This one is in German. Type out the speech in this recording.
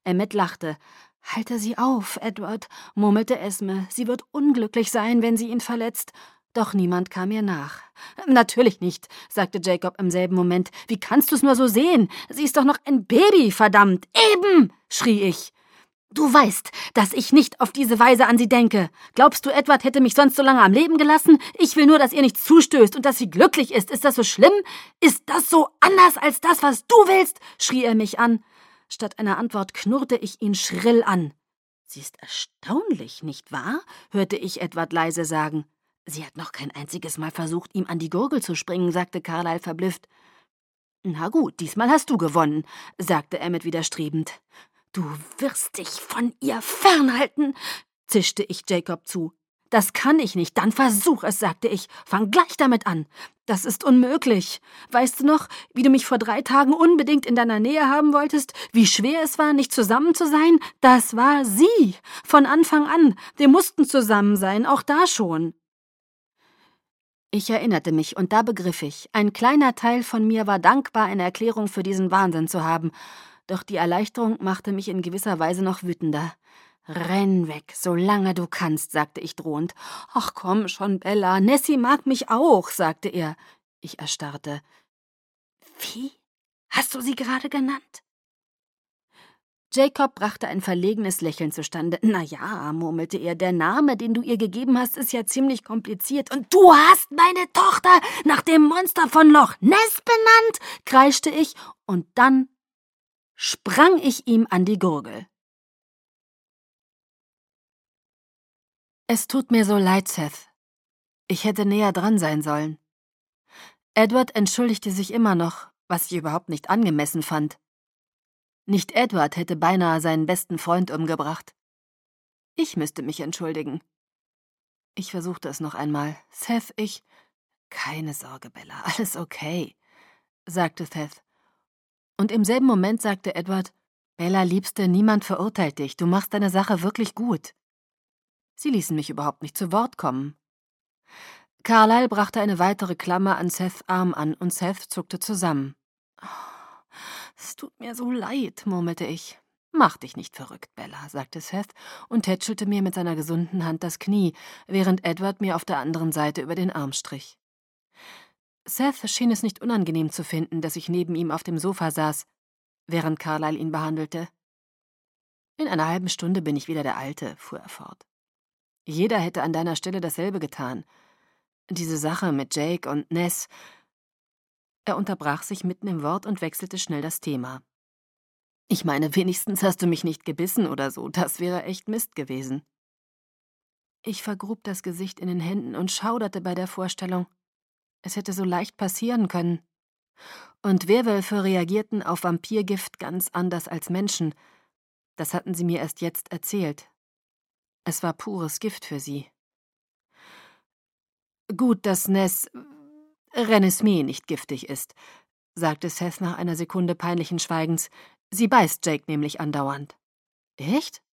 Emmett lachte. »Halte sie auf, Edward«, murmelte Esme. »Sie wird unglücklich sein, wenn sie ihn verletzt.« Doch niemand kam ihr nach. »Natürlich nicht«, sagte Jacob im selben Moment. »Wie kannst du's nur so sehen? Sie ist doch noch ein Baby, verdammt!« »Eben«, schrie ich. »Du weißt, dass ich nicht auf diese Weise an sie denke. Glaubst du, Edward hätte mich sonst so lange am Leben gelassen? Ich will nur, dass ihr nichts zustößt und dass sie glücklich ist. Ist das so schlimm? Ist das so anders als das, was du willst?« schrie er mich an. Statt einer Antwort knurrte ich ihn schrill an. »Sie ist erstaunlich, nicht wahr?« hörte ich Edward leise sagen. »Sie hat noch kein einziges Mal versucht, ihm an die Gurgel zu springen«, sagte Carlyle verblüfft. »Na gut, diesmal hast du gewonnen«, sagte Emmett widerstrebend. »Du wirst dich von ihr fernhalten«, zischte ich Jacob zu. »Das kann ich nicht, dann versuch es«, sagte ich. »Fang gleich damit an. Das ist unmöglich. Weißt du noch, wie du mich vor 3 Tagen unbedingt in deiner Nähe haben wolltest? Wie schwer es war, nicht zusammen zu sein? Das war sie. Von Anfang an. Wir mussten zusammen sein, auch da schon.« Ich erinnerte mich, und da begriff ich, ein kleiner Teil von mir war dankbar, eine Erklärung für diesen Wahnsinn zu haben. Doch die Erleichterung machte mich in gewisser Weise noch wütender. »Renn weg, solange du kannst«, sagte ich drohend. »Ach komm schon, Bella, Nessie mag mich auch«, sagte er. Ich erstarrte. »Wie? Hast du sie gerade genannt?« Jacob brachte ein verlegenes Lächeln zustande. »Na ja«, murmelte er, »der Name, den du ihr gegeben hast, ist ja ziemlich kompliziert.« »Und du hast meine Tochter nach dem Monster von Loch Ness benannt?«, kreischte ich, und dann sprang ich ihm an die Gurgel. »Es tut mir so leid, Seth. Ich hätte näher dran sein sollen.« Edward entschuldigte sich immer noch, was ich überhaupt nicht angemessen fand. Nicht Edward hätte beinahe seinen besten Freund umgebracht. Ich müsste mich entschuldigen. Ich versuchte es noch einmal. »Seth, ich...« »Keine Sorge, Bella, alles okay«, sagte Seth. Und im selben Moment sagte Edward, »Bella, Liebste, niemand verurteilt dich. Du machst deine Sache wirklich gut.« Sie ließen mich überhaupt nicht zu Wort kommen. Carlyle brachte eine weitere Klammer an Seths Arm an, und Seth zuckte zusammen. »Es tut mir so leid«, murmelte ich. »Mach dich nicht verrückt, Bella«, sagte Seth und tätschelte mir mit seiner gesunden Hand das Knie, während Edward mir auf der anderen Seite über den Arm strich. Seth schien es nicht unangenehm zu finden, dass ich neben ihm auf dem Sofa saß, während Carlyle ihn behandelte. »In einer halben Stunde bin ich wieder der Alte«, fuhr er fort. »Jeder hätte an deiner Stelle dasselbe getan. Diese Sache mit Jake und Ness...« Er unterbrach sich mitten im Wort und wechselte schnell das Thema. »Ich meine, wenigstens hast du mich nicht gebissen oder so, das wäre echt Mist gewesen.« Ich vergrub das Gesicht in den Händen und schauderte bei der Vorstellung. Es hätte so leicht passieren können. Und Werwölfe reagierten auf Vampirgift ganz anders als Menschen. Das hatten sie mir erst jetzt erzählt. Es war pures Gift für sie. »Gut, dass Ness Renesmee nicht giftig ist«, sagte Seth nach einer Sekunde peinlichen Schweigens. »Sie beißt Jake nämlich andauernd.« »Echt?«